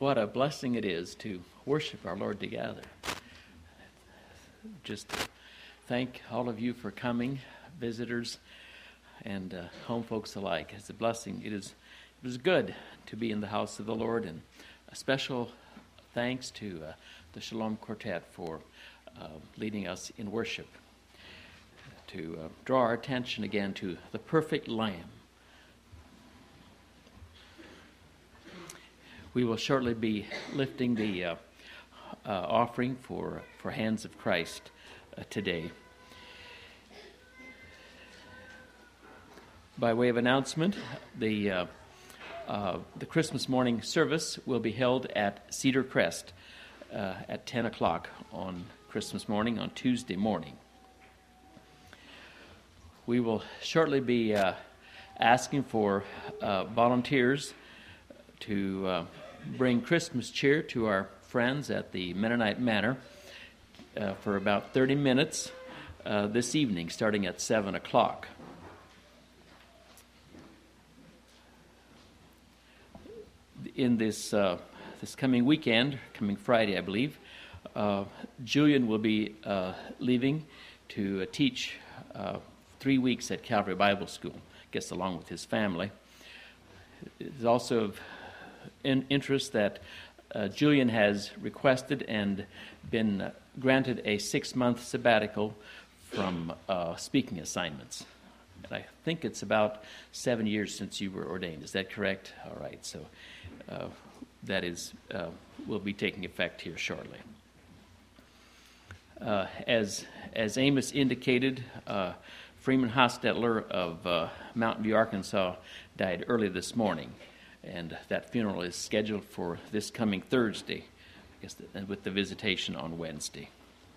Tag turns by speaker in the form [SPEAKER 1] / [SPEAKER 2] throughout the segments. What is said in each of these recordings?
[SPEAKER 1] What a blessing it is to worship our Lord together. Just thank all of you for coming, visitors and home folks alike. It's a blessing. It was good to be in the house of the Lord, and a special thanks to the Shalom Quartet for leading us in worship, to draw our attention again to the perfect Lamb. We will shortly be lifting the offering for Hands of Christ today. By way of announcement, the Christmas morning service will be held at Cedar Crest at 10 o'clock on Christmas morning, on Tuesday morning. We will shortly be asking for volunteers to bring Christmas cheer to our friends at the Mennonite Manor for about 30 minutes this evening, starting at 7 o'clock. In this coming weekend, coming Friday, I believe, Julian will be leaving to teach 3 weeks at Calvary Bible School, I guess along with his family. It's also of interest that Julian has requested and been granted a 6-month sabbatical from speaking assignments. And I think it's about 7 years since you were ordained. Is that correct? All right. So that will be taking effect here shortly. As Amos indicated, Freeman Hostetler of Mountain View, Arkansas, died early this morning, and that funeral is scheduled for this coming Thursday, I guess, with the visitation on Wednesday.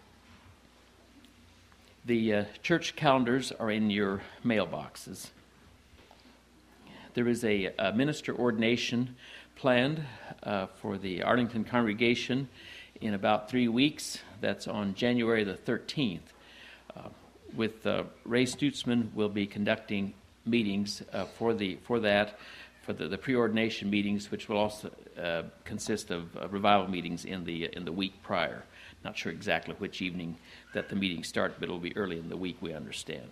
[SPEAKER 1] The church calendars are in your mailboxes. There is a minister ordination planned for the Arlington congregation in about 3 weeks. That's on January the 13th. Ray Stutzman will be conducting meetings for the preordination meetings, which will also consist of revival meetings in the week prior. Not sure exactly which evening that the meetings start, but it'll be early in the week, we understand.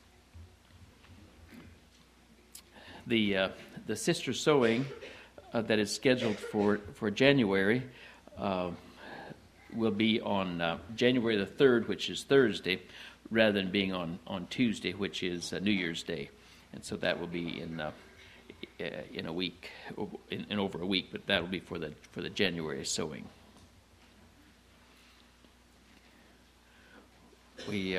[SPEAKER 1] The sister sewing that is scheduled for January will be on January the 3rd, which is Thursday, rather than being on Tuesday, which is New Year's Day. And so that will be in a week, in over a week, but that will be for the January sewing. We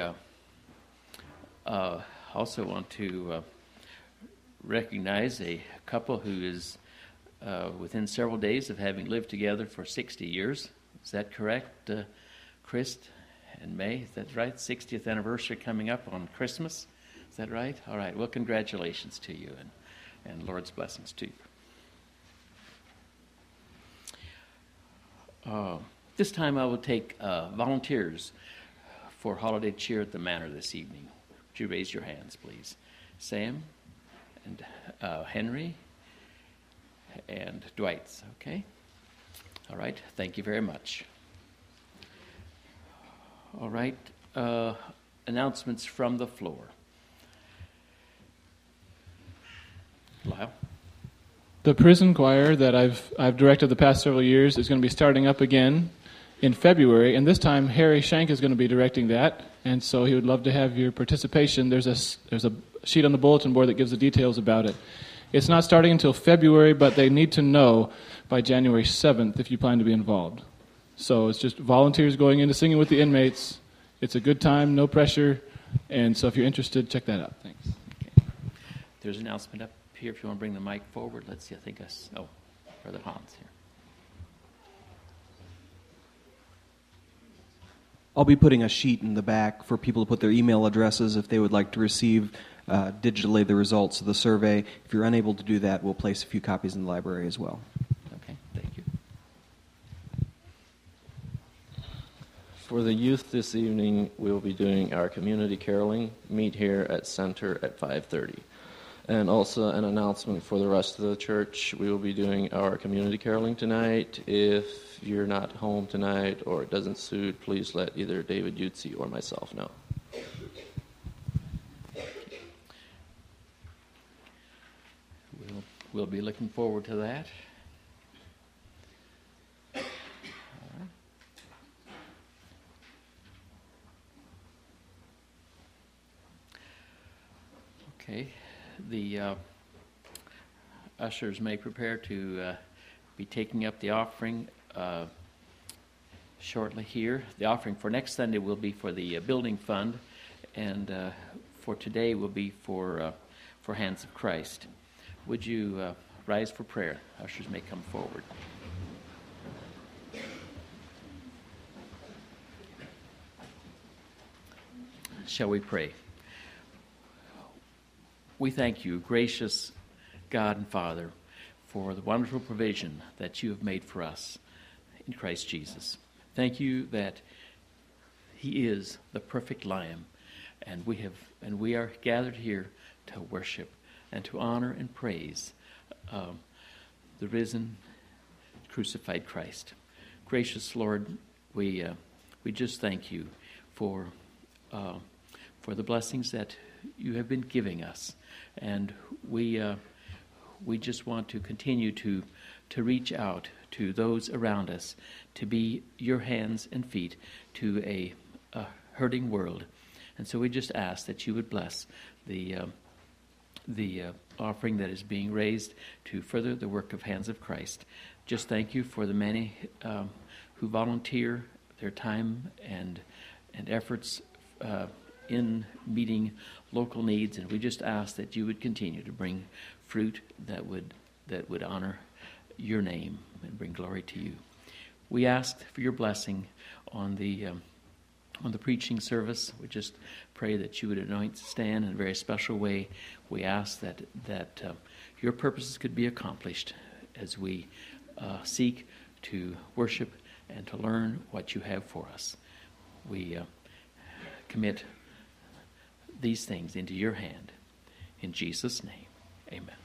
[SPEAKER 1] also want to recognize a couple who is within several days of having lived together for 60 years. Is that correct, Chris and May? Is that right? 60th anniversary coming up on Christmas. Is that right? All right. Well, congratulations to you, and Lord's blessings to you. This time I will take volunteers for holiday cheer at the Manor this evening. Would you raise your hands, please? Sam and Henry and Dwight. Okay? All right. Thank you very much. All right. Announcements from the floor. Lyle?
[SPEAKER 2] The prison choir that I've directed the past several years is going to be starting up again in February, and this time Harry Shank is going to be directing that, and so he would love to have your participation. There's a sheet on the bulletin board that gives the details about it. It's not starting until February, but they need to know by January 7th if you plan to be involved. So it's just volunteers going into singing with the inmates. It's a good time, no pressure, and so if you're interested, check that out. Thanks.
[SPEAKER 1] Okay. There's an announcement up here if you want to bring the mic forward. Let's see, Brother Hans here.
[SPEAKER 3] I'll be putting a sheet in the back for people to put their email addresses if they would like to receive digitally the results of the survey. If you're unable to do that, we'll place a few copies in the library as well.
[SPEAKER 1] Okay, thank you.
[SPEAKER 4] For the youth this evening, we will be doing our community caroling. Meet here at Center at 5:30. And also an announcement for the rest of the church. We will be doing our community caroling tonight. If you're not home tonight or it doesn't suit, please let either David Yutzi or myself know.
[SPEAKER 1] We'll be looking forward to that. Okay, the ushers may prepare to be taking up the offering shortly here. The offering for next Sunday will be for the building fund, and for today will be for Hands of Christ. Would you rise for prayer? Ushers may come forward. Shall we pray? We thank you, gracious God and Father, for the wonderful provision that you have made for us in Christ Jesus. Thank you that he is the perfect Lamb, and we are gathered here to worship and to honor and praise the risen, crucified Christ. Gracious Lord, we just thank you for the blessings that you have been giving us, and we just want to continue to reach out to those around us, to be your hands and feet to a hurting world. And so we just ask that you would bless the offering that is being raised to further the work of Hands of Christ. Just thank you for the many who volunteer their time and efforts in meeting local needs, and we just ask that you would continue to bring fruit that would honor your name and bring glory to you. We ask for your blessing on the preaching service. We just pray that you would anoint Stan in a very special way. We ask that your purposes could be accomplished as we seek to worship and to learn what you have for us. We commit these things into your hand. In Jesus' name, amen.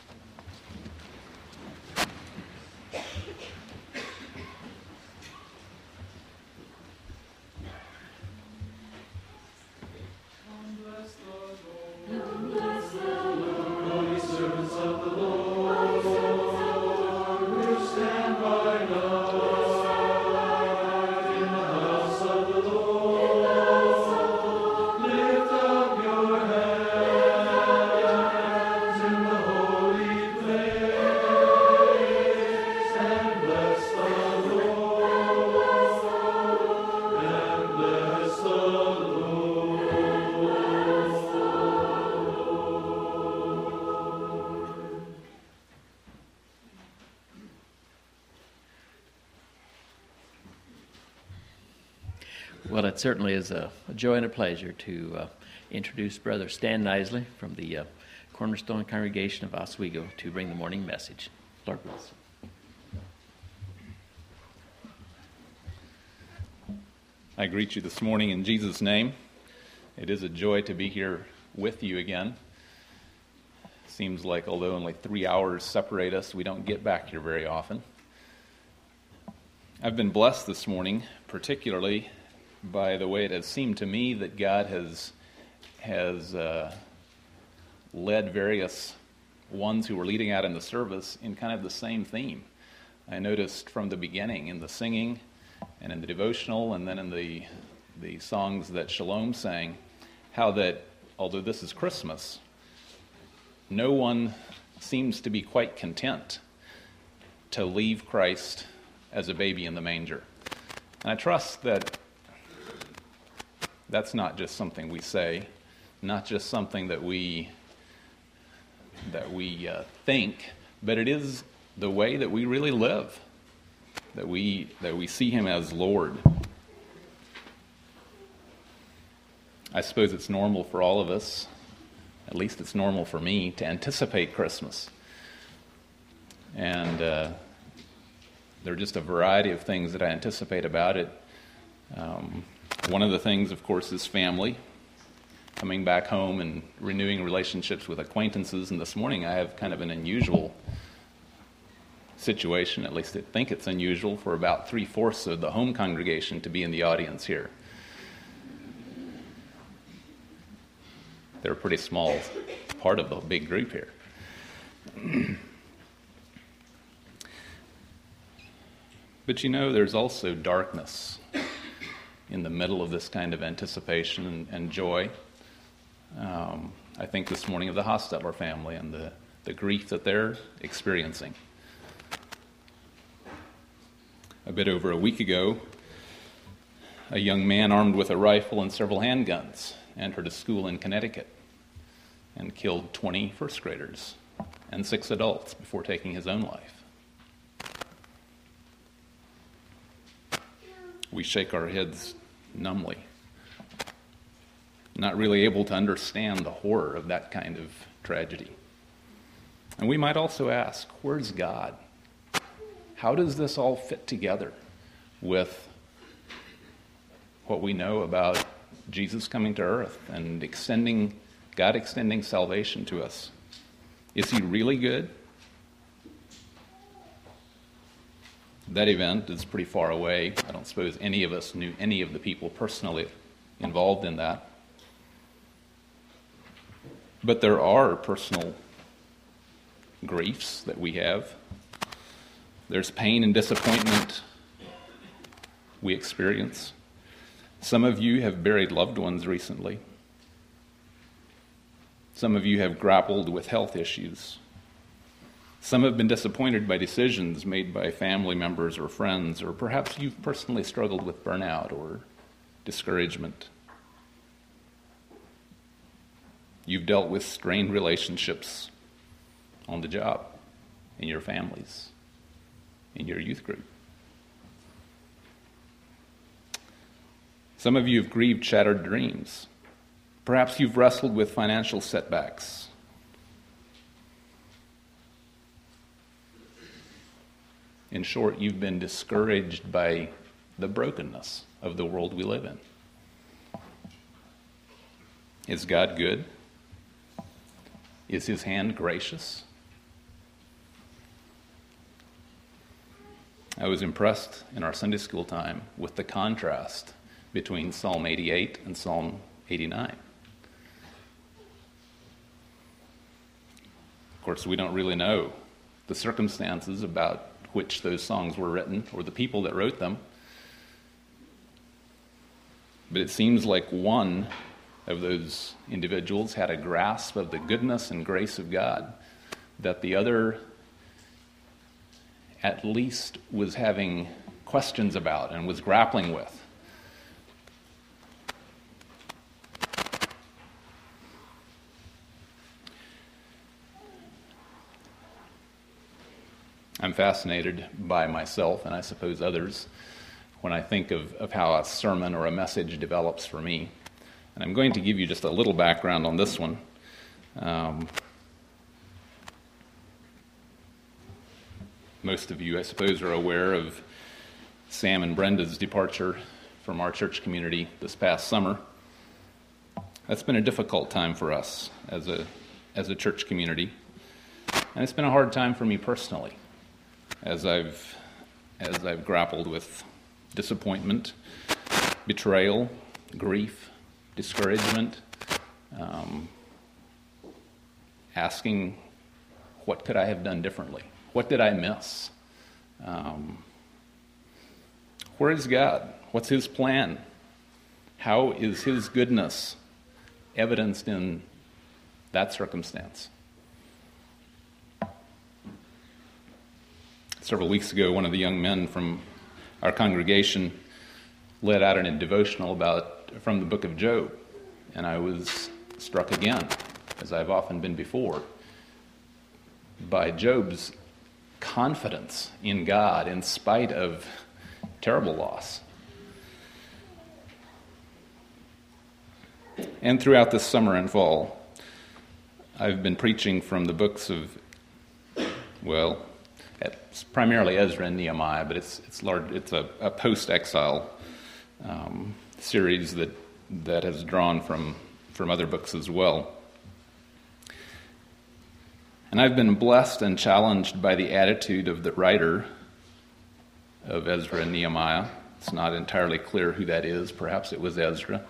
[SPEAKER 1] Well, it certainly is a joy and a pleasure to introduce Brother Stan Nisley from the Cornerstone Congregation of Oswego to bring the morning message. Lord bless.
[SPEAKER 5] I greet you this morning in Jesus' name. It is a joy to be here with you again. Seems like although only 3 hours separate us, we don't get back here very often. I've been blessed this morning, particularly by the way it has seemed to me that God has led various ones who were leading out in the service in kind of the same theme. I noticed from the beginning in the singing and in the devotional and then in the songs that Shalom sang, how that although this is Christmas, no one seems to be quite content to leave Christ as a baby in the manger. And I trust that that's not just something we say, not just something that we think, but it is the way that we really live, that we see him as Lord. I suppose it's normal for all of us, at least it's normal for me, to anticipate Christmas. And there are just a variety of things that I anticipate about it. One of the things, of course, is family. coming back home and renewing relationships with acquaintances. And this morning I have kind of an unusual situation, at least I think it's unusual, for about 3/4 of the home congregation to be in the audience here. They're a pretty small part of the big group here. But you know, there's also darkness in the middle of this kind of anticipation and joy. I think this morning of the Hostetler family and the grief that they're experiencing. A bit over a week ago, a young man armed with a rifle and several handguns entered a school in Connecticut and killed 20 first graders and 6 adults before taking his own life. We shake our heads numbly, not really able to understand the horror of that kind of tragedy. And we might also ask, where's God? How does this all fit together with what we know about Jesus coming to earth and God extending salvation to us? Is he really good? That event is pretty far away. I don't suppose any of us knew any of the people personally involved in that. But there are personal griefs that we have. There's pain and disappointment we experience. Some of you have buried loved ones recently. Some of you have grappled with health issues. Some have been disappointed by decisions made by family members or friends, or perhaps you've personally struggled with burnout or discouragement. You've dealt with strained relationships on the job, in your families, in your youth group. Some of you have grieved shattered dreams. Perhaps you've wrestled with financial setbacks. In short, you've been discouraged by the brokenness of the world we live in. Is God good? Is his hand gracious? I was impressed in our Sunday school time with the contrast between Psalm 88 and Psalm 89. Of course, we don't really know the circumstances about which those songs were written or the people that wrote them. But it seems like one of those individuals had a grasp of the goodness and grace of God that the other at least was having questions about and was grappling with. I'm fascinated by myself, and I suppose others, when I think of how a sermon or a message develops for me. And I'm going to give you just a little background on this one. Most of you, I suppose, are aware of Sam and Brenda's departure from our church community this past summer. That's been a difficult time for us as a church community. And it's been a hard time for me personally, as I've grappled with disappointment, betrayal, grief, discouragement, asking, what could I have done differently? What did I miss? Where is God? What's his plan? How is his goodness evidenced in that circumstance? Several weeks ago, one of the young men from our congregation led out in a devotional from the book of Job, and I was struck again, as I've often been before, by Job's confidence in God in spite of terrible loss. And throughout this summer and fall, I've been preaching from the books of, it's primarily Ezra and Nehemiah, but it's a post-exile series that has drawn from from other books as well. And I've been blessed and challenged by the attitude of the writer of Ezra and Nehemiah. It's not entirely clear who that is. Perhaps it was Ezra.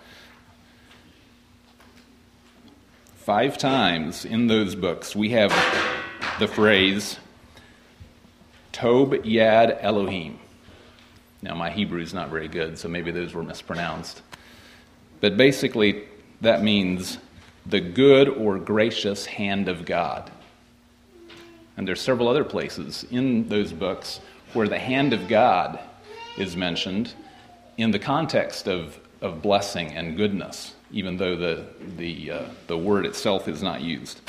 [SPEAKER 5] 5 times in those books we have the phrase, Tob Yad Elohim. Now, my Hebrew is not very good, so maybe those were mispronounced. But basically, that means the good or gracious hand of God. And there's several other places in those books where the hand of God is mentioned in the context of blessing and goodness, even though the word itself is not used.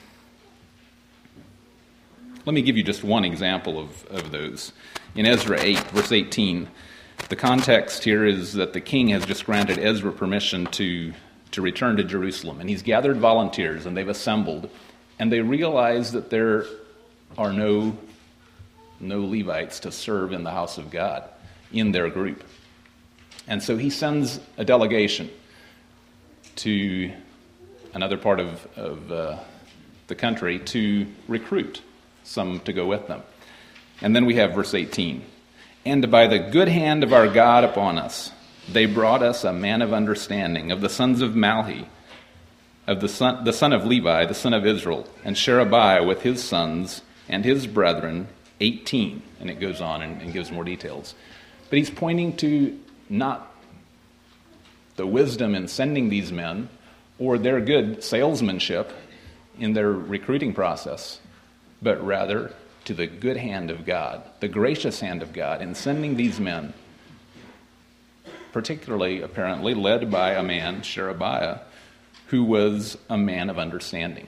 [SPEAKER 5] Let me give you just one example of those. In Ezra 8, verse 18, the context here is that the king has just granted Ezra permission to return to Jerusalem. And he's gathered volunteers, and they've assembled, and they realize that there are no Levites to serve in the house of God in their group. And so he sends a delegation to another part of the country to recruit some to go with them. And then we have verse 18. And by the good hand of our God upon us, they brought us a man of understanding, of the sons of Malhi, of the son of Levi, the son of Israel, and Sherebiah with his sons and his brethren, 18. And it goes on and gives more details. But he's pointing to not the wisdom in sending these men or their good salesmanship in their recruiting process, but rather to the good hand of God, the gracious hand of God in sending these men, particularly, apparently, led by a man, Sherebiah, who was a man of understanding.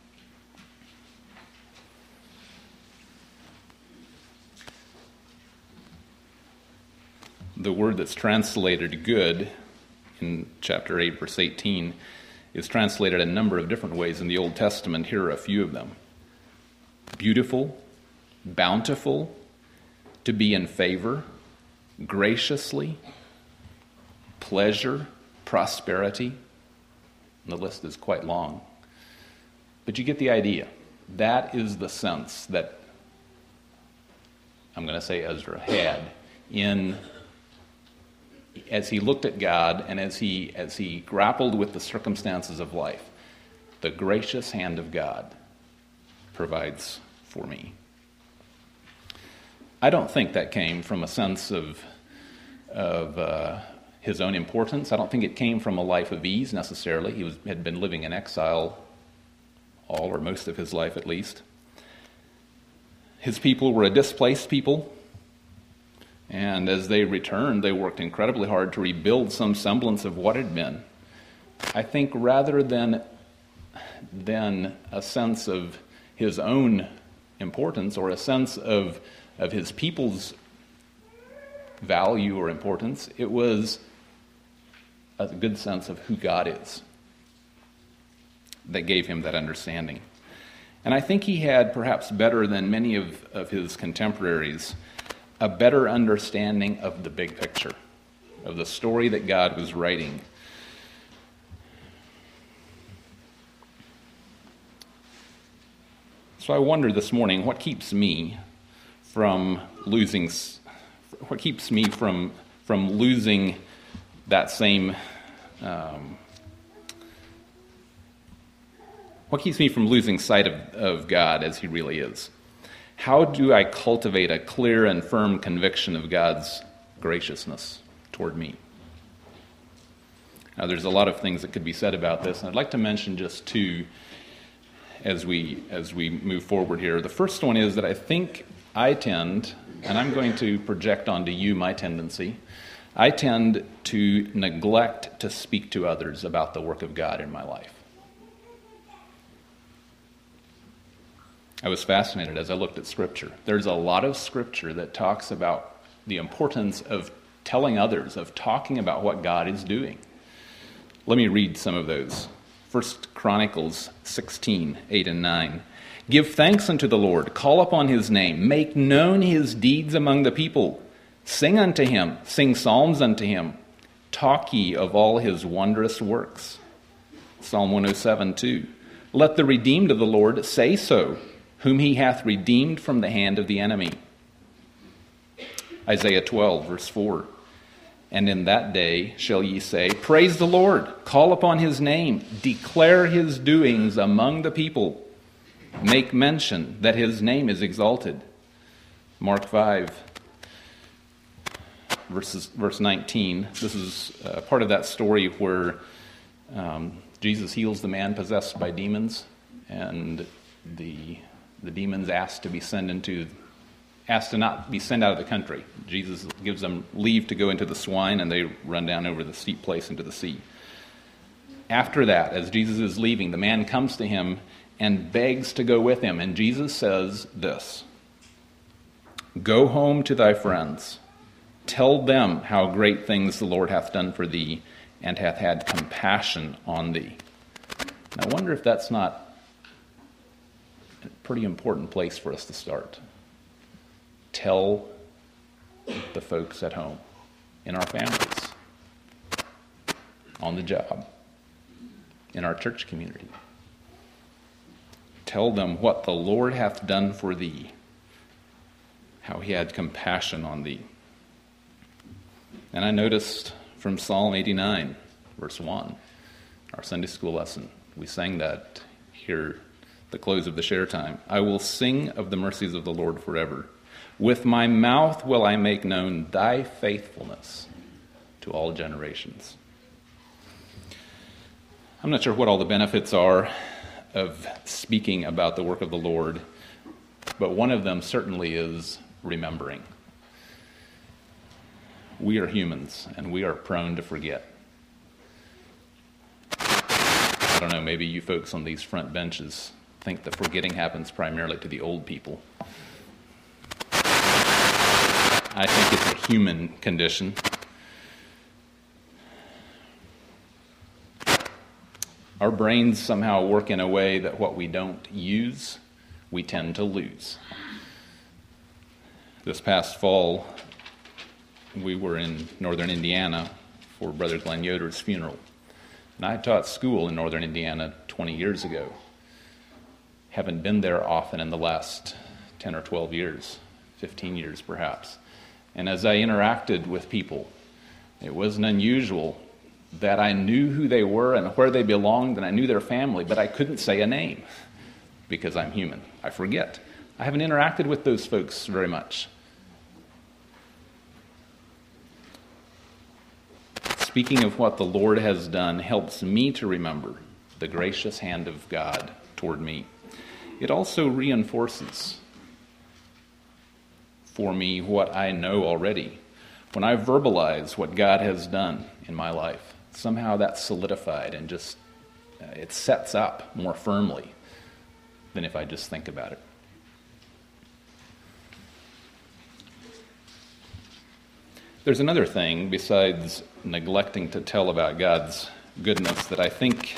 [SPEAKER 5] The word that's translated good in chapter 8, verse 18, is translated a number of different ways in the Old Testament. Here are a few of them. Beautiful, bountiful, to be in favor, graciously, pleasure, prosperity. And the list is quite long. But you get the idea. That is the sense that, I'm going to say Ezra had as he looked at God and as he grappled with the circumstances of life. The gracious hand of God provides for me. I don't think that came from a sense of his own importance. I don't think it came from a life of ease necessarily. He had been living in exile all or most of his life at least. His people were a displaced people, and as they returned, they worked incredibly hard to rebuild some semblance of what had been. I think rather than a sense of his own importance or a sense of his people's value or importance, it was a good sense of who God is that gave him that understanding. And I think he had, perhaps better than many of his contemporaries, a better understanding of the big picture, of the story that God was writing. So I wonder this morning, what keeps me from losing that same what keeps me from losing sight of God as he really is? How do I cultivate a clear and firm conviction of God's graciousness toward me? Now, there's a lot of things that could be said about this, and I'd like to mention just 2 as we move forward here. The first one is that I think I tend, and I'm going to project onto you my tendency, I tend to neglect to speak to others about the work of God in my life. I was fascinated as I looked at Scripture. There's a lot of Scripture that talks about the importance of telling others, of talking about what God is doing. Let me read some of those. 1 Chronicles 16, 8 and 9. Give thanks unto the Lord, call upon his name, make known his deeds among the people. Sing unto him, sing psalms unto him. Talk ye of all his wondrous works. Psalm 107:2. Let the redeemed of the Lord say so, whom he hath redeemed from the hand of the enemy. Isaiah 12, verse 4. And in that day shall ye say, Praise the Lord, call upon his name, declare his doings among the people, make mention that his name is exalted. Mark 5, verse 19. This is part of that story where Jesus heals the man possessed by demons, and the demons asked to not be sent out of the country. Jesus gives them leave to go into the swine, and they run down over the steep place into the sea. After that, as Jesus is leaving, the man comes to him and begs to go with him, and Jesus says this, Go home to thy friends, tell them how great things the Lord hath done for thee, and hath had compassion on thee. And I wonder if that's not a pretty important place for us to start. Tell the folks at home, in our families, on the job, in our church community. Tell them what the Lord hath done for thee, how he had compassion on thee. And I noticed from Psalm 89, verse 1, our Sunday school lesson, we sang that here at the close of the share time. I will sing of the mercies of the Lord forever. With my mouth will I make known thy faithfulness to all generations. I'm not sure what all the benefits are of speaking about the work of the Lord, but one of them certainly is remembering. We are humans, and we are prone to forget. I don't know, maybe you folks on these front benches think that forgetting happens primarily to the old people. I think it's a human condition. Our brains somehow work in a way that what we don't use, we tend to lose. This past fall, we were in northern Indiana for Brother Glenn Yoder's funeral. And I taught school in northern Indiana 20 years ago. Haven't been there often in the last 10 or 12 years, 15 years perhaps. And as I interacted with people, it wasn't unusual that I knew who they were and where they belonged, and I knew their family, but I couldn't say a name because I'm human. I forget. I haven't interacted with those folks very much. Speaking of what the Lord has done helps me to remember the gracious hand of God toward me. It also reinforces for me what I know already. When I verbalize what God has done in my life, somehow that's solidified and just it sets up more firmly than if I just think about it. There's another thing besides neglecting to tell about God's goodness that I think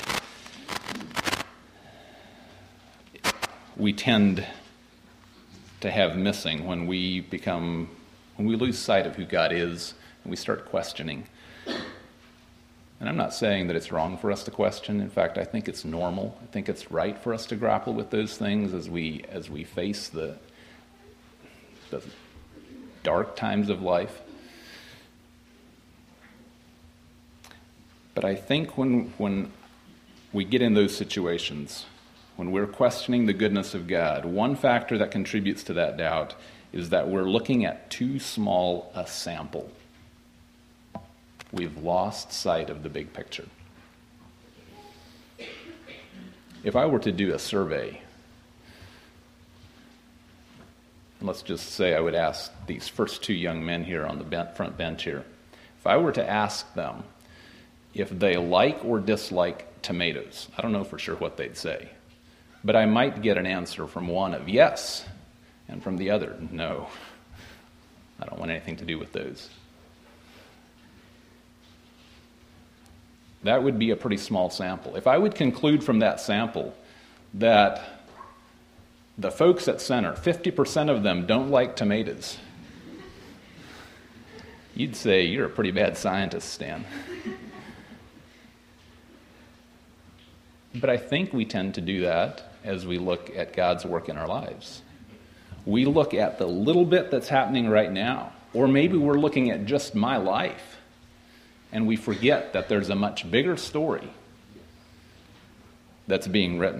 [SPEAKER 5] we tend to have missing when we lose sight of who God is and we start questioning. And I'm not saying that it's wrong for us to question. In fact, I think it's normal. I think it's right for us to grapple with those things as we face the dark times of life. But I think when we get in those situations, when we're questioning the goodness of God, one factor that contributes to that doubt is that we're looking at too small a sample. We've lost sight of the big picture. If I were to do a survey, let's just say I would ask these first two young men here on the front bench here, if I were to ask them if they like or dislike tomatoes, I don't know for sure what they'd say. But I might get an answer from one of yes, and from the other, no. I don't want anything to do with those. That would be a pretty small sample. If I would conclude from that sample that the folks at Center, 50% of them don't like tomatoes, you'd say, you're a pretty bad scientist, Stan. But I think we tend to do that as we look at God's work in our lives. We look at the little bit that's happening right now, or maybe we're looking at just my life, and we forget that there's a much bigger story that's being written.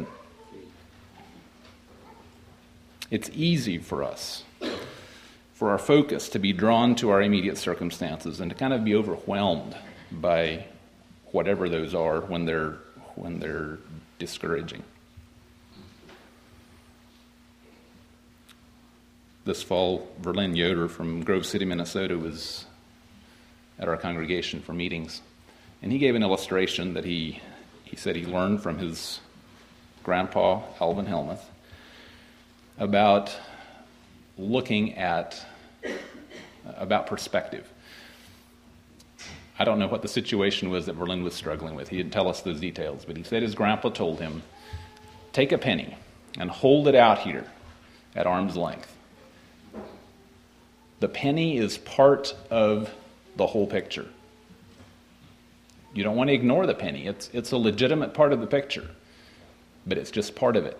[SPEAKER 5] It's easy for us, for our focus to be drawn to our immediate circumstances and to kind of be overwhelmed by whatever those are when they're discouraging. This fall, Verlin Yoder from Grove City, Minnesota was at our congregation for meetings. And he gave an illustration that he said he learned from his grandpa, Alvin Helmuth, about looking at, about perspective. I don't know what the situation was that Verlin was struggling with. He didn't tell us those details, but he said his grandpa told him, take a penny and hold it out here at arm's length. The penny is part of the whole picture. You don't want to ignore the penny. It's a legitimate part of the picture, but it's just part of it.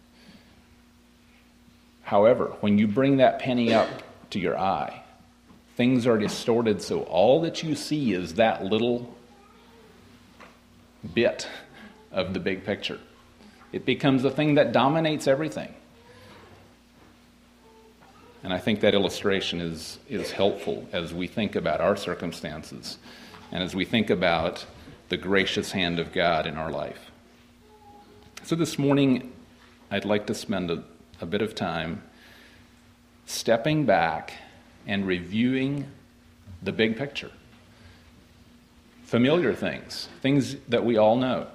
[SPEAKER 5] However, when you bring that penny up to your eye, things are distorted, so all that you see is that little bit of the big picture. It becomes a thing that dominates everything. And I think that illustration is helpful as we think about our circumstances and as we think about the gracious hand of God in our life. So this morning, I'd like to spend a bit of time stepping back and reviewing the big picture. Familiar things that we all know,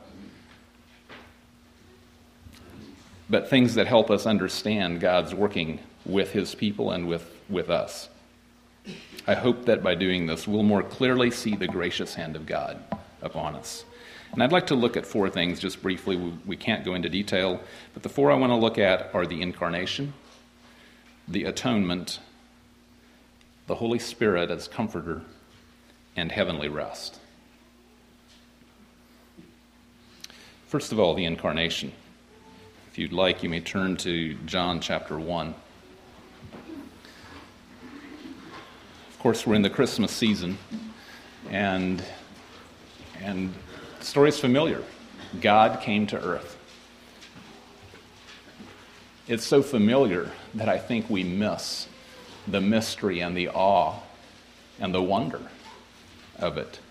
[SPEAKER 5] but things that help us understand God's working with his people and with us. I hope that by doing this, we'll more clearly see the gracious hand of God upon us. And I'd like to look at four things just briefly. We can't go into detail, but the four I want to look at are the incarnation, the atonement, the Holy Spirit as comforter, and heavenly rest. First of all, the incarnation. If you'd like, you may turn to John chapter 1. Of course, we're in the Christmas season, and the story is familiar. God came to earth. It's so familiar that I think we miss the mystery and the awe and the wonder of it.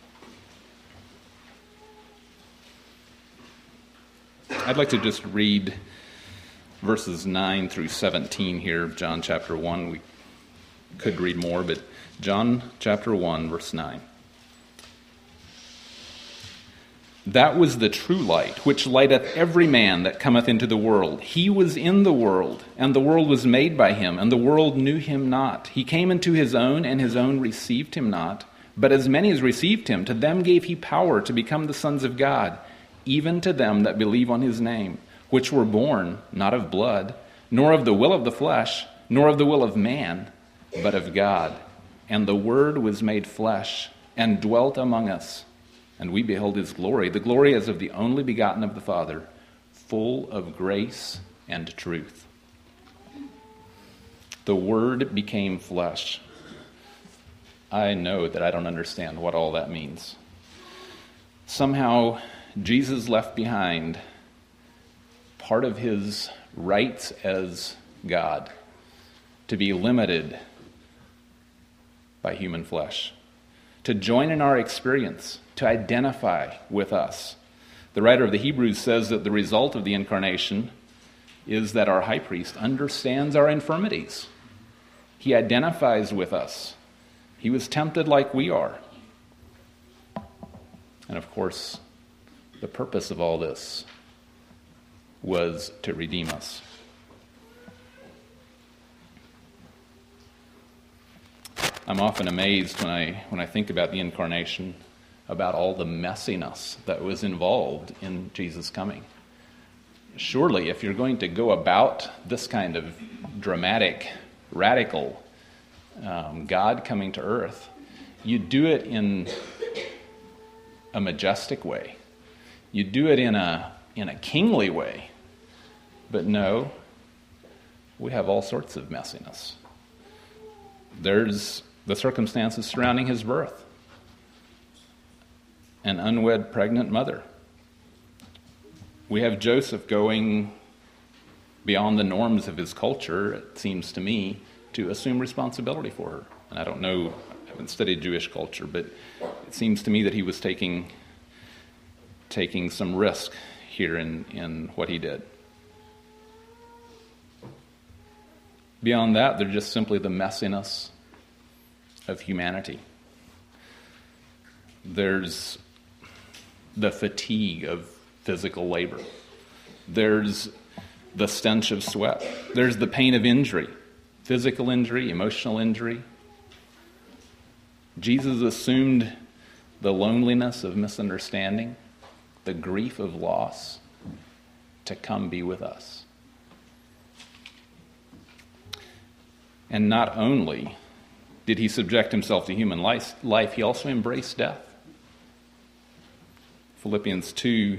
[SPEAKER 5] I'd like to just read verses 9 through 17 here of John chapter 1. We could read more, but John chapter 1, verse 9. That was the true light, which lighteth every man that cometh into the world. He was in the world, and the world was made by him, and the world knew him not. He came into his own, and his own received him not. But as many as received him, to them gave he power to become the sons of God, even to them that believe on his name, which were born not of blood, nor of the will of the flesh, nor of the will of man, but of God. And the Word was made flesh, and dwelt among us. And we beheld his glory, the glory as of the only begotten of the Father, full of grace and truth. The Word became flesh. I know that I don't understand what all that means. Somehow, Jesus left behind part of his rights as God to be limited by human flesh, to join in our experience, to identify with us. The writer of the Hebrews says that the result of the incarnation is that our high priest understands our infirmities. He identifies with us. He was tempted like we are. And of course, the purpose of all this was to redeem us. I'm often amazed when I think about the incarnation, about all the messiness that was involved in Jesus' coming. Surely, if you're going to go about this kind of dramatic, radical God coming to earth, you do it in a majestic way. You do it in a in a kingly way. But no, we have all sorts of messiness. There's the circumstances surrounding his birth. An unwed pregnant mother. We have Joseph going beyond the norms of his culture, it seems to me, to assume responsibility for her. And I don't know, I haven't studied Jewish culture, but it seems to me that he was taking some risk here in what he did. Beyond that, they're just simply the messiness of humanity. There's the fatigue of physical labor. There's the stench of sweat. There's the pain of injury, physical injury, emotional injury. Jesus assumed the loneliness of misunderstanding, the grief of loss, to come be with us. And not only did he subject himself to human life, he also embraced death. Philippians 2,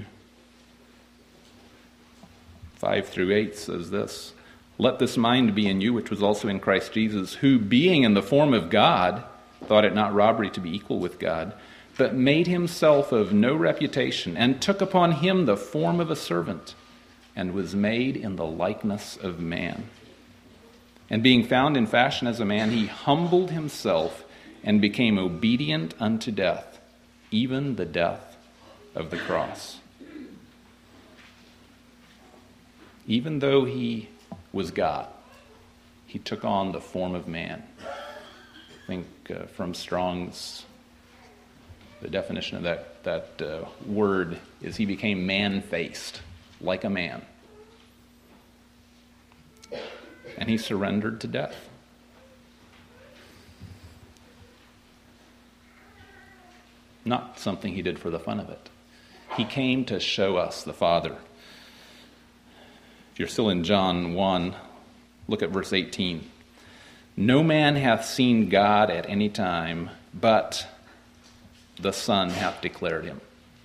[SPEAKER 5] 5-8 says this, "Let this mind be in you, which was also in Christ Jesus, who, being in the form of God, thought it not robbery to be equal with God, but made himself of no reputation, and took upon him the form of a servant, and was made in the likeness of man. And being found in fashion as a man, he humbled himself and became obedient unto death, even the death of the cross." Even though he was God, he took on the form of man. I think from Strong's, the definition of that word is he became man-faced, like a man. And he surrendered to death. Not something he did for the fun of it. He came to show us the Father. If you're still in John 1, look at verse 18. "No man hath seen God at any time, but the Son hath declared him."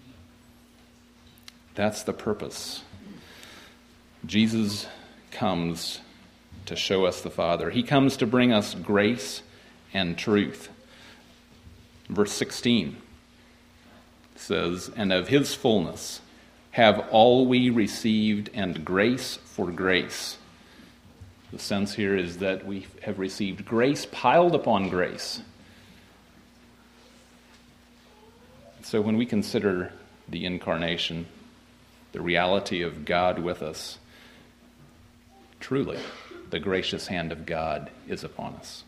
[SPEAKER 5] That's the purpose. Jesus comes to show us the Father. He comes to bring us grace and truth. Verse 16 says, "And of his fullness have all we received, and grace for grace." The sense here is that we have received grace piled upon grace. So when we consider the incarnation, the reality of God with us, truly, the gracious hand of God is upon us.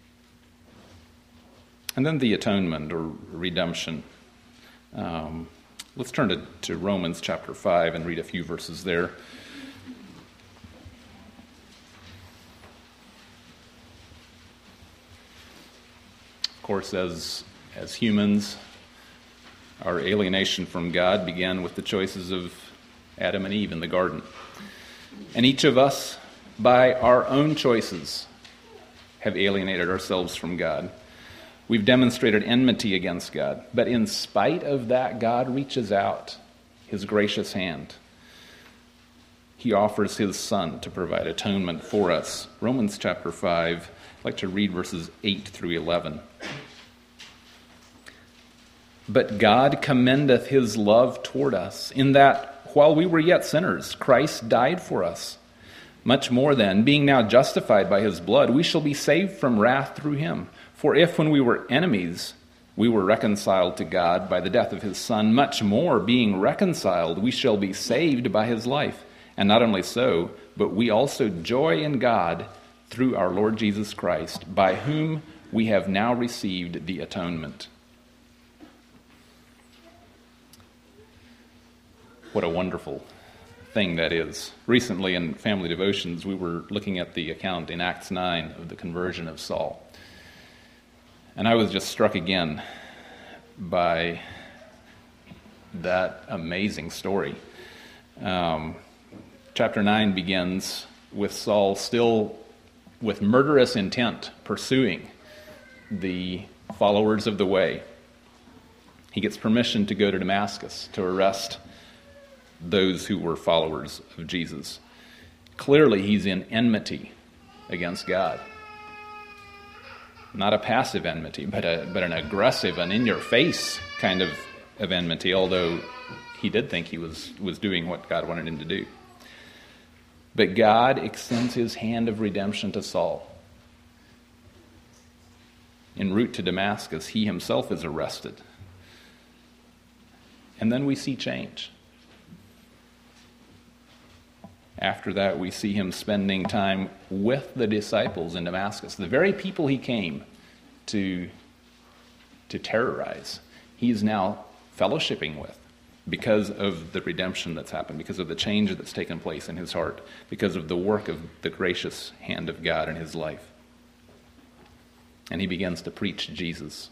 [SPEAKER 5] And then the atonement or redemption. Let's turn to Romans chapter 5 and read a few verses there. Of course, as humans, our alienation from God began with the choices of Adam and Eve in the garden. And each of us, by our own choices, have alienated ourselves from God. We've demonstrated enmity against God. But in spite of that, God reaches out his gracious hand. He offers his Son to provide atonement for us. Romans chapter 5, I'd like to read verses 8-11. "But God commendeth his love toward us, in that while we were yet sinners, Christ died for us. Much more then, being now justified by his blood, we shall be saved from wrath through him. For if when we were enemies, we were reconciled to God by the death of his Son, much more, being reconciled, we shall be saved by his life. And not only so, but we also joy in God through our Lord Jesus Christ, by whom we have now received the atonement." What a wonderful thing that is. Recently in family devotions, we were looking at the account in Acts 9 of the conversion of Saul. And I was just struck again by that amazing story. Chapter 9 begins with Saul still with murderous intent pursuing the followers of the way. He gets permission to go to Damascus to arrest those who were followers of Jesus. Clearly, he's in enmity against God. Not a passive enmity, but an aggressive and in-your-face kind of enmity, although he did think he was doing what God wanted him to do. But God extends his hand of redemption to Saul. En route to Damascus, he himself is arrested. And then we see change. After that, we see him spending time with the disciples in Damascus, the very people he came to terrorize. He's now fellowshipping with because of the redemption that's happened, because of the change that's taken place in his heart, because of the work of the gracious hand of God in his life. And he begins to preach Jesus.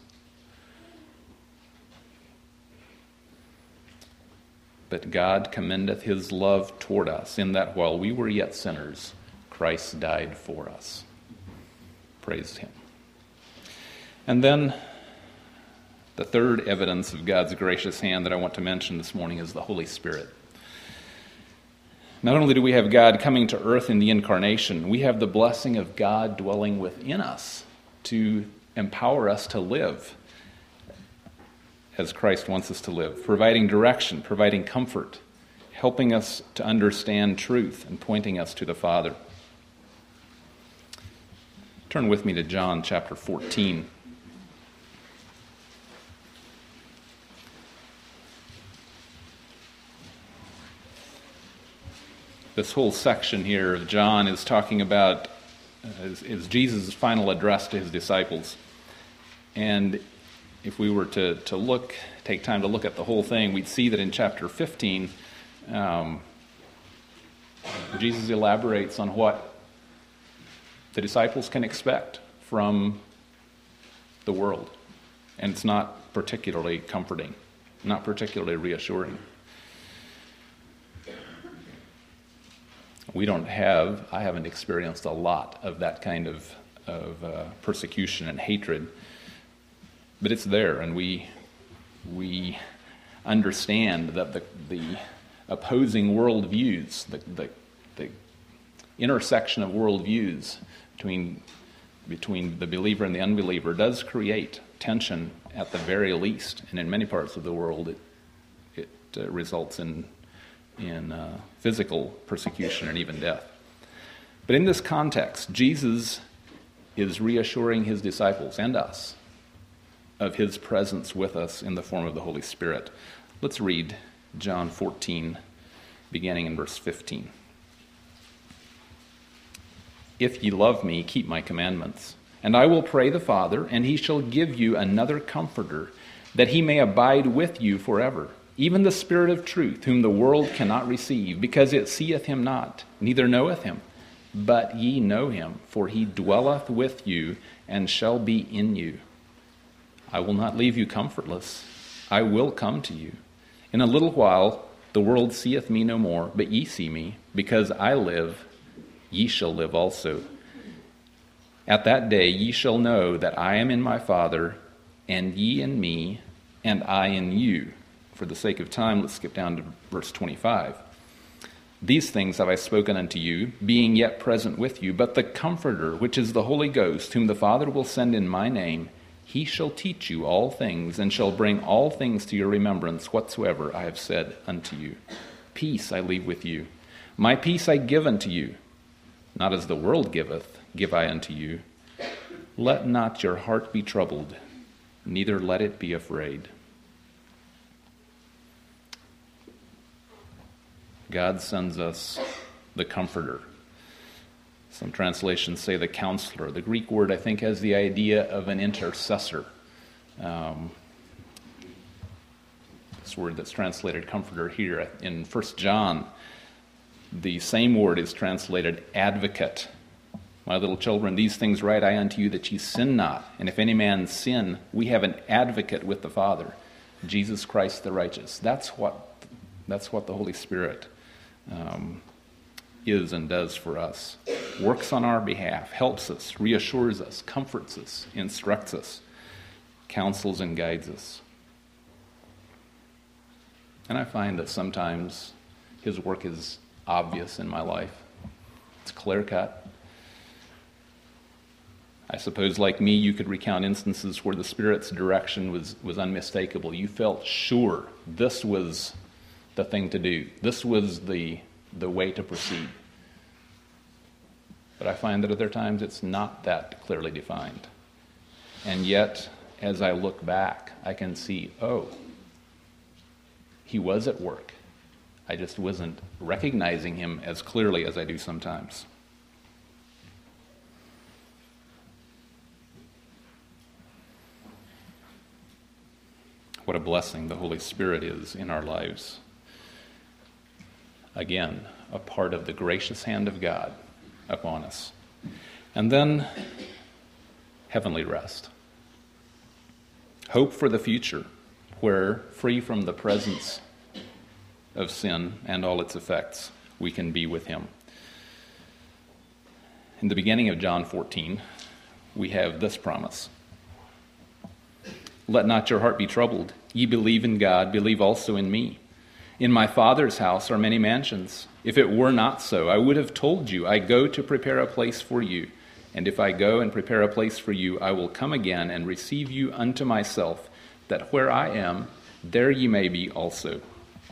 [SPEAKER 5] But God commendeth his love toward us, in that while we were yet sinners, Christ died for us. Praise him. And then the third evidence of God's gracious hand that I want to mention this morning is the Holy Spirit. Not only do we have God coming to earth in the incarnation, we have the blessing of God dwelling within us to empower us to live as Christ wants us to live, providing direction, providing comfort, helping us to understand truth, and pointing us to the Father. Turn with me to John chapter 14. This whole section here of John is talking about is Jesus' final address to his disciples. And if we were to take time to look at the whole thing, we'd see that in chapter 15, Jesus elaborates on what the disciples can expect from the world. And it's not particularly comforting, not particularly reassuring. I haven't experienced a lot of that kind of persecution and hatred, but it's there, and we understand that the opposing worldviews, the intersection of worldviews between the believer and the unbeliever does create tension at the very least, and in many parts of the world it results in physical persecution and even death. But in this context, Jesus is reassuring his disciples and us of his presence with us in the form of the Holy Spirit. Let's read John 14, beginning in verse 15. If ye love me, keep my commandments. And I will pray the Father, and he shall give you another Comforter, that he may abide with you forever. Even the Spirit of truth, whom the world cannot receive, because it seeth him not, neither knoweth him. But ye know him, for he dwelleth with you, and shall be in you. I will not leave you comfortless. I will come to you. In a little while the world seeth me no more, but ye see me. Because I live, ye shall live also. At that day ye shall know that I am in my Father, and ye in me, and I in you. For the sake of time, let's skip down to verse 25. These things have I spoken unto you, being yet present with you. But the Comforter, which is the Holy Ghost, whom the Father will send in my name, he shall teach you all things, and shall bring all things to your remembrance whatsoever I have said unto you. Peace I leave with you. My peace I give unto you. Not as the world giveth, give I unto you. Let not your heart be troubled, neither let it be afraid. God sends us the Comforter. Some translations say the Counselor. The Greek word, I think, has the idea of an intercessor. This word that's translated Comforter here in 1 John, the same word is translated Advocate. My little children, these things write I unto you, that ye sin not. And if any man sin, we have an advocate with the Father, Jesus Christ the righteous. That's what the Holy Spirit is and does for us. Works on our behalf, helps us, reassures us, comforts us, instructs us, counsels and guides us. And I find that sometimes His work is obvious in my life. It's clear-cut. I suppose, like me, you could recount instances where the Spirit's direction was unmistakable. You felt sure this was the thing to do. This was the way to proceed. But I find that other times it's not that clearly defined. And yet, as I look back, I can see, oh, he was at work. I just wasn't recognizing him as clearly as I do sometimes. What a blessing the Holy Spirit is in our lives. Again, a part of the gracious hand of God upon us. And then, heavenly rest. Hope for the future, where, free from the presence of sin and all its effects, we can be with him. In the beginning of John 14, we have this promise. Let not your heart be troubled. Ye believe in God, believe also in me. In my Father's house are many mansions. If it were not so, I would have told you, I go to prepare a place for you. And if I go and prepare a place for you, I will come again and receive you unto myself, that where I am, there ye may be also.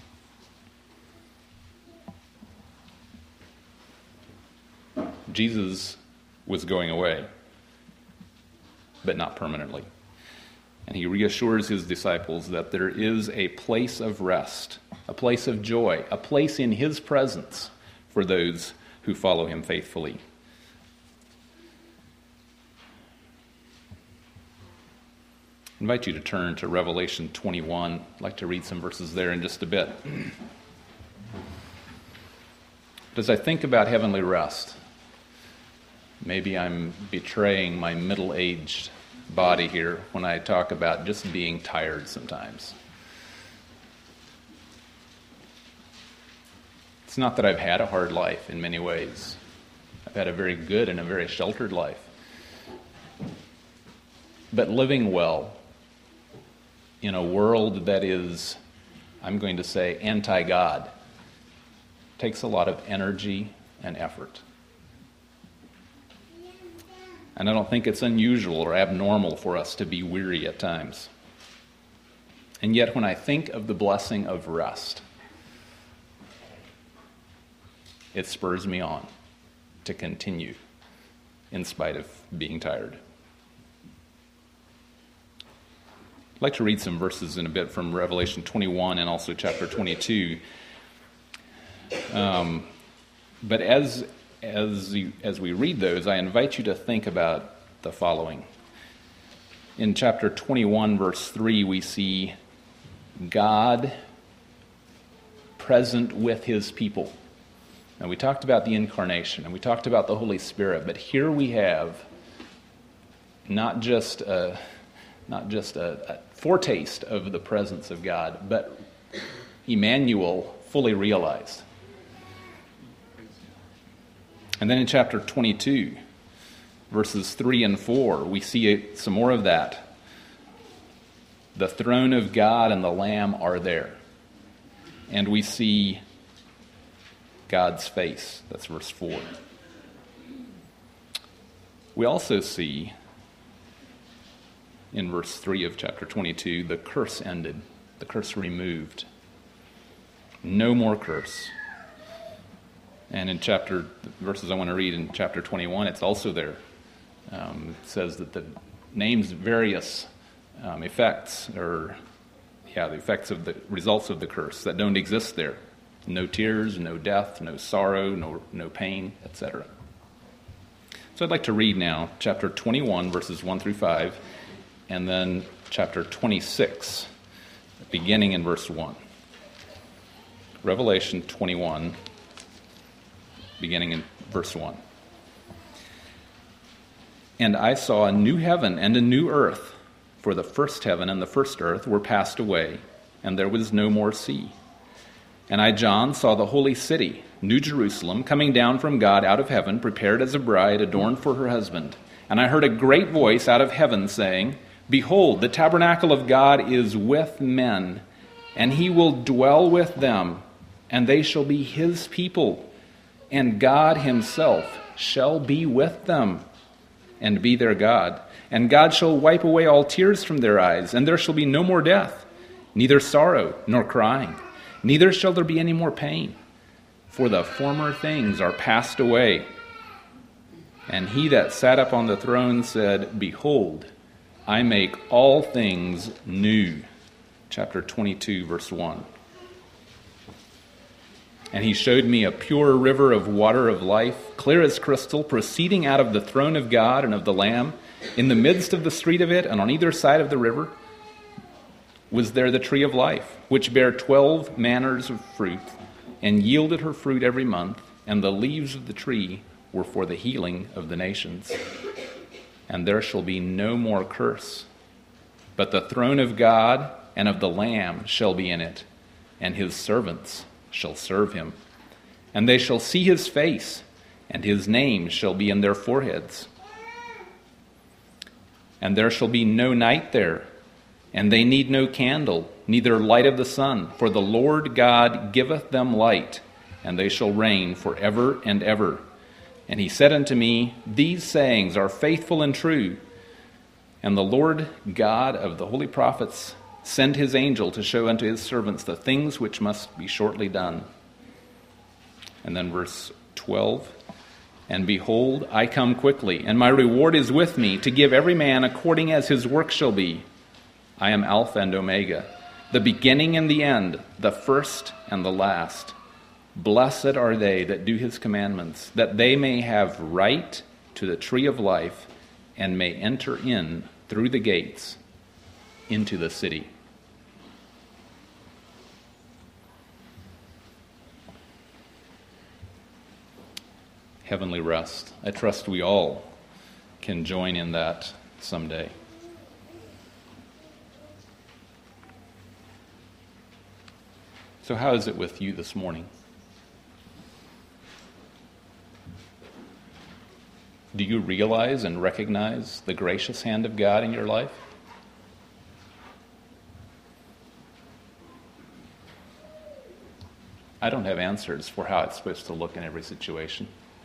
[SPEAKER 5] Jesus was going away, but not permanently. And he reassures his disciples that there is a place of rest, a place of joy, a place in his presence for those who follow him faithfully. I invite you to turn to Revelation 21. I'd like to read some verses there in just a bit. But as I think about heavenly rest, maybe I'm betraying my middle-aged body here when I talk about just being tired sometimes. It's not that I've had a hard life in many ways. I've had a very good and a very sheltered life. But living well in a world that is, I'm going to say, anti-God, takes a lot of energy and effort. And I don't think it's unusual or abnormal for us to be weary at times. And yet when I think of the blessing of rest, it spurs me on to continue in spite of being tired. I'd like to read some verses in a bit from Revelation 21 and also chapter 22. But as we read those, I invite you to think about the following. In chapter 21, verse 3, we see God present with his people. And we talked about the incarnation, and we talked about the Holy Spirit, but here we have not just a foretaste of the presence of God, but Emmanuel fully realized. And then in chapter 22, verses 3 and 4, we see some more of that. The throne of God and the Lamb are there. And we see God's face. That's verse 4. We also see, in verse 3 of chapter 22, the curse ended, the curse removed. No more curse. And in verses I want to read in chapter 21, it's also there. It says that the names various effects, the effects of the results of the curse that don't exist there. No tears, no death, no sorrow, no pain, etc. So I'd like to read now chapter 21, verses 1 through 5, and then chapter 26, beginning in verse 1. Revelation 21, beginning in verse 1. And I saw a new heaven and a new earth, for the first heaven and the first earth were passed away, and there was no more sea. And I, John, saw the holy city, New Jerusalem, coming down from God out of heaven, prepared as a bride adorned for her husband. And I heard a great voice out of heaven saying, Behold, the tabernacle of God is with men, and he will dwell with them, and they shall be his people, and God himself shall be with them and be their God. And God shall wipe away all tears from their eyes, and there shall be no more death, neither sorrow nor crying, neither shall there be any more pain, for the former things are passed away. And he that sat upon the throne said, Behold, I make all things new. Chapter 22, verse 1. And he showed me a pure river of water of life, clear as crystal, proceeding out of the throne of God and of the Lamb. In the midst of the street of it, and on either side of the river, was there the tree of life, which bare 12 manners of fruit, and yielded her fruit every month, and the leaves of the tree were for the healing of the nations. And there shall be no more curse, but the throne of God and of the Lamb shall be in it, and his servants shall serve him. And they shall see his face, and his name shall be in their foreheads. And there shall be no night there, and they need no candle, neither light of the sun, for the Lord God giveth them light, and they shall reign forever and ever. And he said unto me, These sayings are faithful and true. And the Lord God of the holy prophets send his angel to show unto his servants the things which must be shortly done. And then verse 12, And behold, I come quickly, and my reward is with me, to give every man according as his work shall be. I am Alpha and Omega, the beginning and the end, the first and the last. Blessed are they that do his commandments, that they may have right to the tree of life, and may enter in through the gates into the city. Heavenly rest. I trust we all can join in that someday. So how is it with you this morning? Do you realize and recognize the gracious hand of God in your life? I don't have answers for how it's supposed to look in every situation.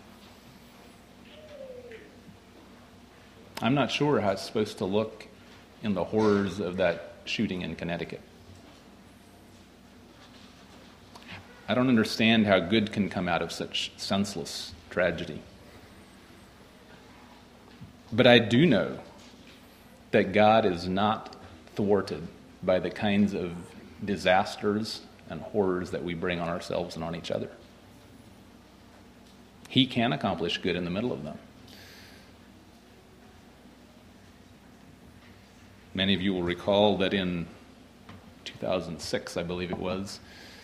[SPEAKER 5] I'm not sure how it's supposed to look in the horrors of that shooting in Connecticut. I don't understand how good can come out of such senseless tragedy. But I do know that God is not thwarted by the kinds of disasters and horrors that we bring on ourselves and on each other. He can accomplish good in the middle of them. Many of you will recall that in 2006, I believe it was,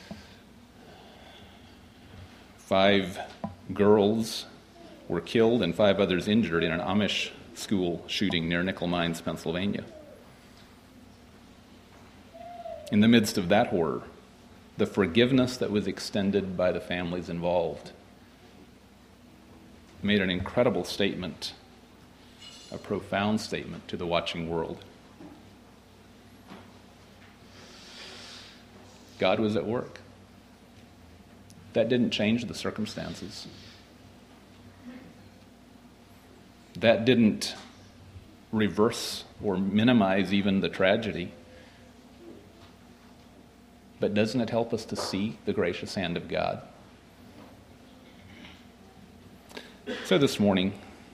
[SPEAKER 5] 5 girls were killed and 5 others injured in an Amish school shooting near Nickel Mines, Pennsylvania. In the midst of that horror, the forgiveness that was extended by the families involved made an incredible statement, a profound statement to the watching world. God was at work. That didn't change the circumstances. That didn't reverse or minimize even the tragedy. But doesn't it help us to see the gracious hand of God? So this morning,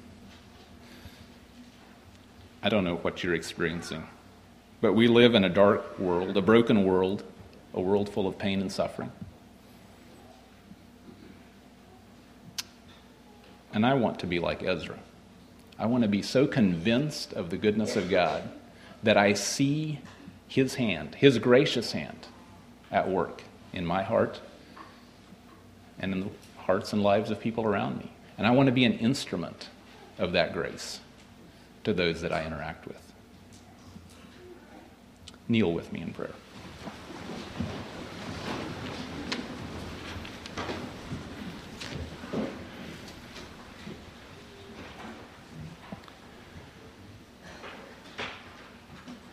[SPEAKER 5] I don't know what you're experiencing, but we live in a dark world, a broken world, a world full of pain and suffering. And I want to be like Ezra. I want to be so convinced of the goodness of God that I see his hand, his gracious hand, at work in my heart and in the hearts and lives of people around me. And I want to be an instrument of that grace to those that I interact with. Kneel with me in prayer.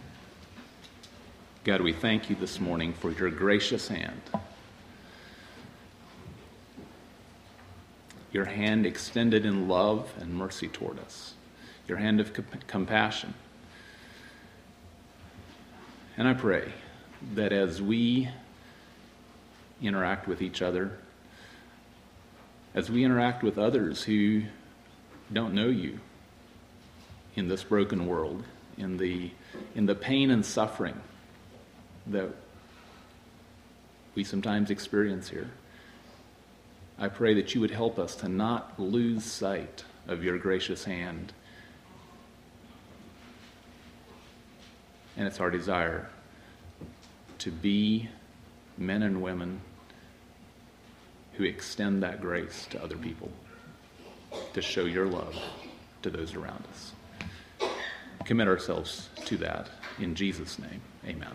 [SPEAKER 5] God, we thank you this morning for your gracious hand your hand extended in love and mercy toward us, your hand of compassion. And I pray that as we interact with each other, as we interact with others who don't know you in this broken world, in the pain and suffering that we sometimes experience here, I pray that you would help us to not lose sight of your gracious hand. And it's our desire to be men and women who extend that grace to other people, to show your love to those around us. Commit ourselves to that in Jesus' name. Amen.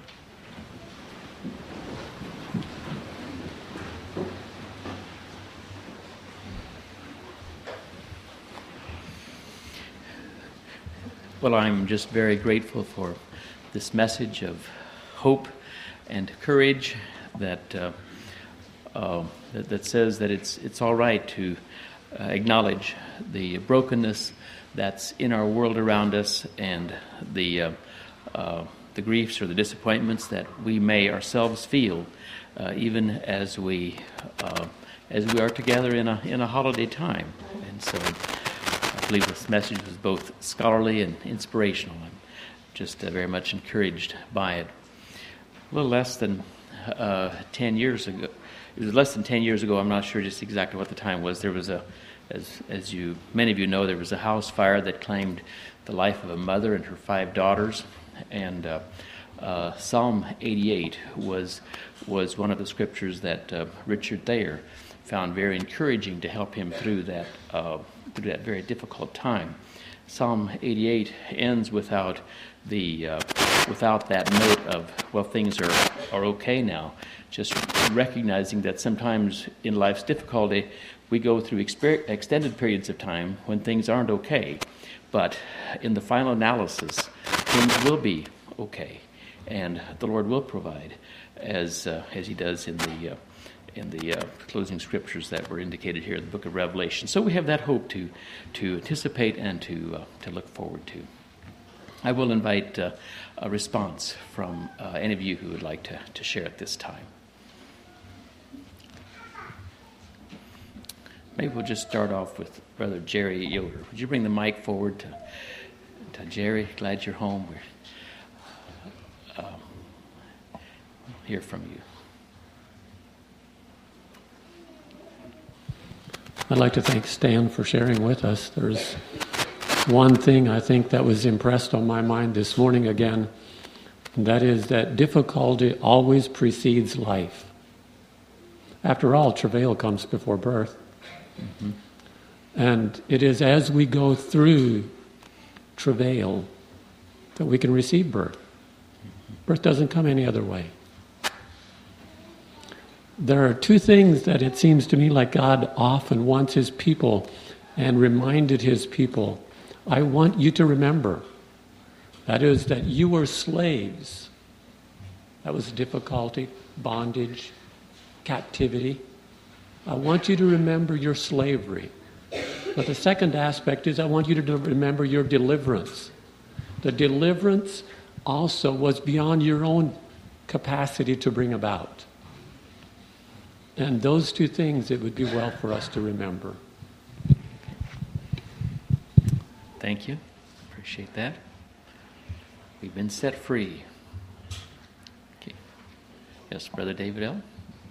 [SPEAKER 1] Well, I'm just very grateful for this message of hope and courage that says that it's all right to acknowledge the brokenness that's in our world around us and the griefs or the disappointments that we may ourselves feel, even as we are together in a holiday time. And so I believe this message was both scholarly and inspirational. I'm just very much encouraged by it. A little less than 10 years ago, it was less than 10 years ago, I'm not sure just exactly what the time was, there was as many of you know, there was a house fire that claimed the life of a mother and her 5 daughters, and Psalm 88 was one of the scriptures that Richard Thayer found very encouraging to help him through that very difficult time. Psalm 88 ends without that note of, well, things are okay now. Just recognizing that sometimes in life's difficulty, we go through extended periods of time when things aren't okay. But in the final analysis, things will be okay, and the Lord will provide, as He does in the closing scriptures that were indicated here in the book of Revelation. So we have that hope to anticipate and to look forward to. I will invite a response from any of you who would like to share at this time. Maybe we'll just start off with Brother Jerry Yoder. Would you bring the mic forward to Jerry? Glad you're home. We'll hear from you.
[SPEAKER 6] I'd like to thank Stan for sharing with us. There's one thing I think that was impressed on my mind this morning again, and that is that difficulty always precedes life. After all, travail comes before birth. Mm-hmm. And it is as we go through travail that we can receive birth. Birth doesn't come any other way. There are 2 things that it seems to me like God often wants His people and reminded His people. I want you to remember. That is that you were slaves. That was difficulty, bondage, captivity. I want you to remember your slavery. But the second aspect is I want you to remember your deliverance. The deliverance also was beyond your own capacity to bring about. And those 2 things it would be well for us to remember.
[SPEAKER 1] Thank you. Appreciate that. We've been set free. Okay. Yes, Brother David L.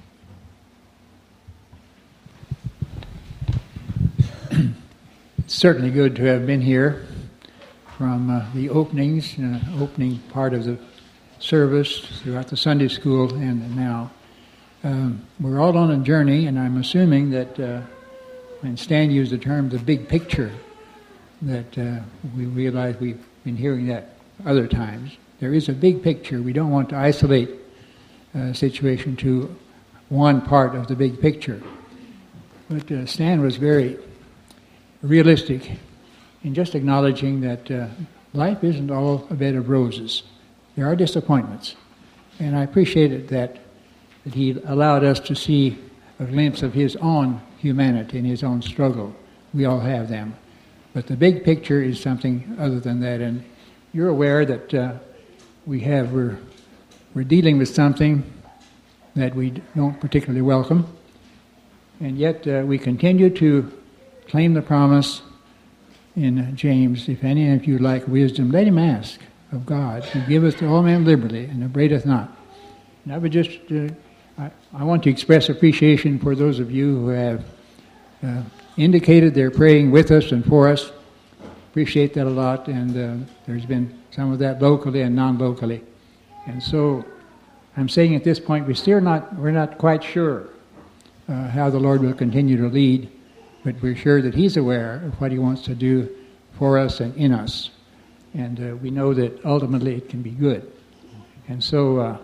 [SPEAKER 7] It's certainly good to have been here from the opening part of the service throughout the Sunday school and now. We're all on a journey, and I'm assuming that when Stan used the term the big picture, that we realize we've been hearing that other times. There is a big picture. We don't want to isolate a situation to one part of the big picture. But Stan was very realistic in just acknowledging that life isn't all a bed of roses. There are disappointments. And I appreciated that he allowed us to see a glimpse of his own humanity and his own struggle. We all have them. But the big picture is something other than that. And you're aware that we're dealing with something that we don't particularly welcome. And yet we continue to claim the promise in James, if any of you lack wisdom, let him ask of God, who giveth to all men liberally and upbraideth not. And I would just, I want to express appreciation for those of you who have indicated they're praying with us and for us. Appreciate that a lot, and there's been some of that locally and non-locally. And so I'm saying at this point we're not quite sure how the Lord will continue to lead, but we're sure that He's aware of what He wants to do for us and in us. And we know that ultimately it can be good. And so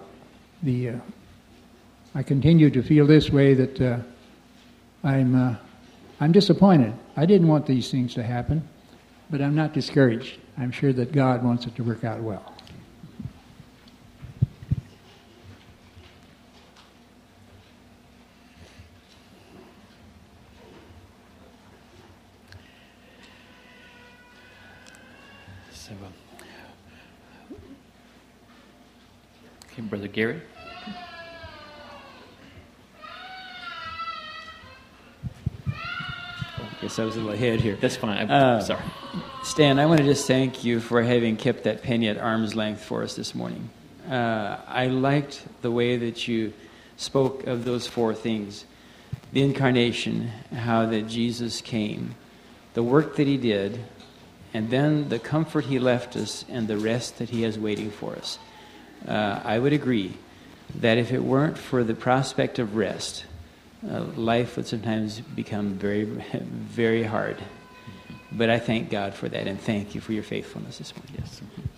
[SPEAKER 7] I continue to feel this way, that I'm disappointed. I didn't want these things to happen, but I'm not discouraged. I'm sure that God wants it to work out well.
[SPEAKER 1] So, okay, Brother Gary.
[SPEAKER 8] Guess I was a little ahead here.
[SPEAKER 1] That's fine. I'm sorry.
[SPEAKER 8] Stan, I want to just thank you for having kept that penny at arm's length for us this morning. I liked the way that you spoke of those four things. The incarnation, how that Jesus came, the work that He did, and then the comfort He left us and the rest that He has waiting for us. I would agree that if it weren't for the prospect of rest, life would sometimes become very, very hard. But I thank God for that, and thank you for your faithfulness this morning.
[SPEAKER 1] Yes.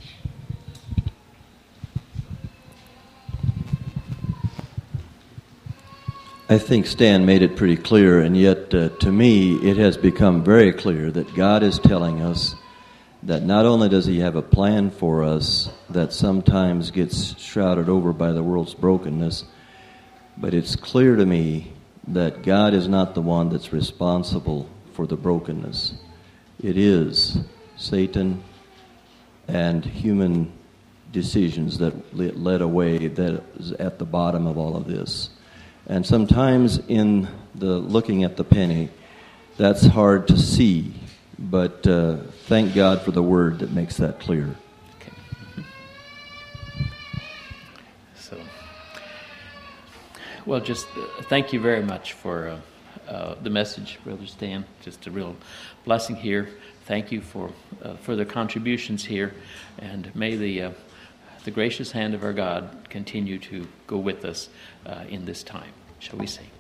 [SPEAKER 9] I think Stan made it pretty clear, and yet to me it has become very clear that God is telling us that not only does He have a plan for us that sometimes gets shrouded over by the world's brokenness, but it's clear to me that God is not the one that's responsible for the brokenness. It is Satan and human decisions that led away that is at the bottom of all of this. And sometimes in the looking at the penny, that's hard to see, but thank God for the Word that makes that clear.
[SPEAKER 1] So, well, just thank you very much for the message, Brother Stan. Just a real blessing here. Thank you for the contributions here, and may the gracious hand of our God continue to go with us in this time. Shall we sing?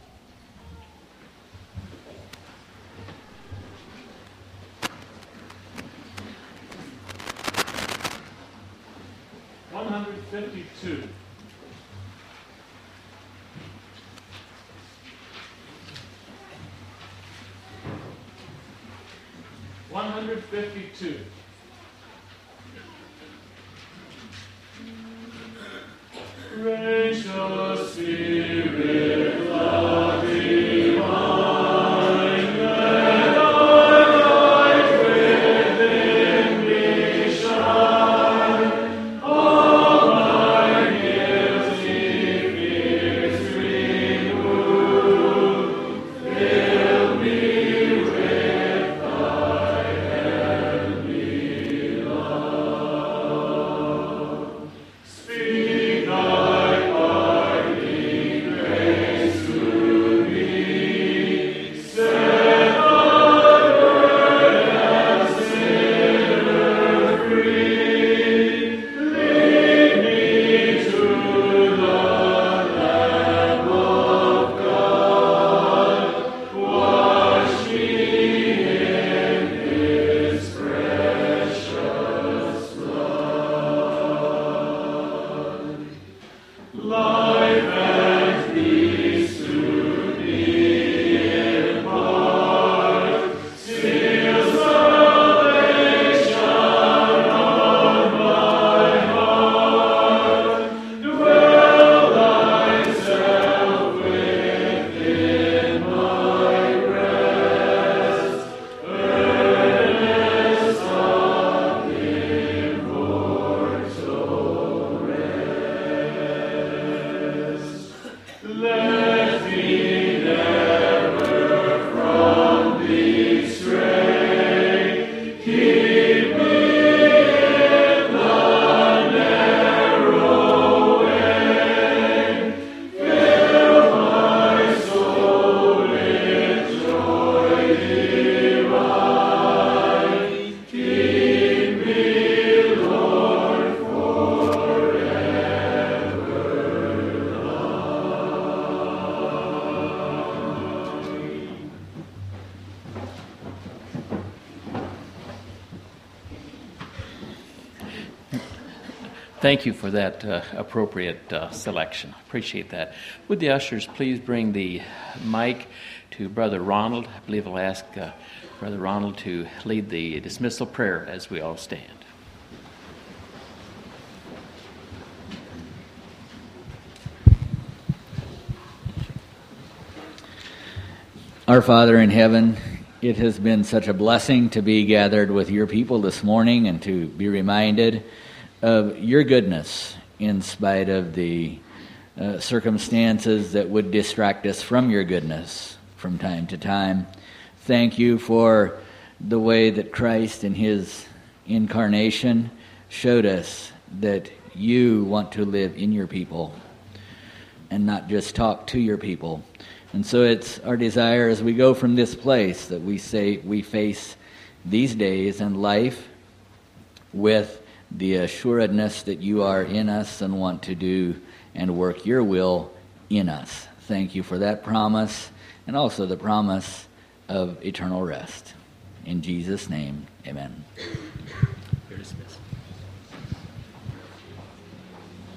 [SPEAKER 2] $152. $152. Gracious Spirit, love divine, let thy light within me shine. All my guilty fears remove, fill me with thy heavenly love. Speak thy parting grace to me. Set thy burden sinner free. Lead me to the Lamb of God. Wash me in His precious blood. Life and peace to me impart, seal salvation on my heart. Dwell thyself within
[SPEAKER 1] Thank you for that appropriate selection. Appreciate that. Would the ushers please bring the mic to Brother Ronald? I believe I'll ask Brother Ronald to lead the dismissal prayer as we all stand.
[SPEAKER 10] Our Father in heaven, it has been such a blessing to be gathered with your people this morning and to be reminded of your goodness in spite of the circumstances that would distract us from your goodness from time to time. Thank you for the way that Christ in his incarnation showed us that you want to live in your people and not just talk to your people. And so it's our desire as we go from this place that we face these days and life with the assuredness that you are in us and want to do and work your will in us. Thank you for that promise and also the promise of eternal rest. In Jesus' name, amen.